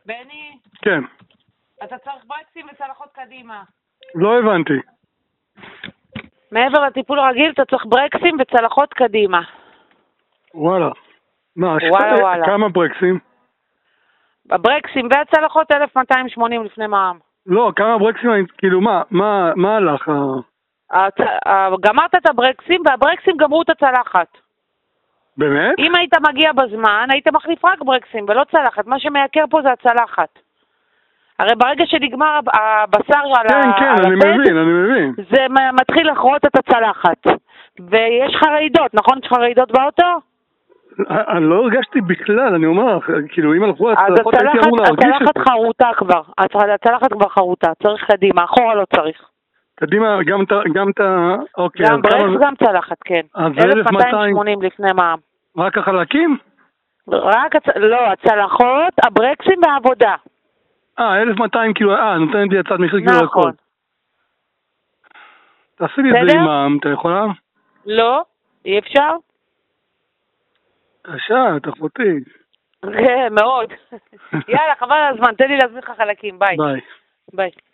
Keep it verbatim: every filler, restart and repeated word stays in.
בני, כן. אתה צריך ברקסים וצלחות קדימה. לא הבנתי. מעבר לטיפול רגיל, אתה צריך ברקסים וצלחות קדימה. וואלה. מה, וואלה, שת... וואלה. כמה ברקסים? הברקסים והצלחות אלף מאתיים ושמונים לפני מע"מ. לא, כמה ברקסים, כאילו מה, מה, מה הלך? הצ... גמרת את הברקסים והברקסים גמרו את הצלחת. באמת? אם היית מגיע בזמן, היית מחליף רק ברקסים ולא צלחת. מה שמייקר פה זה הצלחת. הרי ברגע שנגמר הבשר על כן, ה... כן, על אני הפד, מבין, אני מבין. זה מתחיל לחרות את הצלחת. ויש לך רעידות, נכון? יש לך רעידות באוטו? אני לא הרגשתי בכלל, אני אומר, כאילו אם הלכו הצלחות הייתי אמור להרגיש את הצלחת זה. חרוטה כבר, הצלחת כבר חרוטה, צריך קדימה, אחורה לא צריך. קדימה, גם את ה... אוקיי. גם ברקס, גם צלחת, כן. אז זה אלף מאתיים ושמונים לפני מע"מ. רק החלקים? רק, לא, הצלחות, הברקסים והעבודה. אה, אלף מאתיים כאילו, אה, נותנת לי הצעת מחיר כאילו הכל. נכון. תעשי לי את זה עם מע"מ, אתה יכולה? לא, אי אפשר. קשה, תחותי. כן, מאוד. יאללה, חבל על הזמן, תן לי להזמין לך חלקים, ביי. ביי. ביי.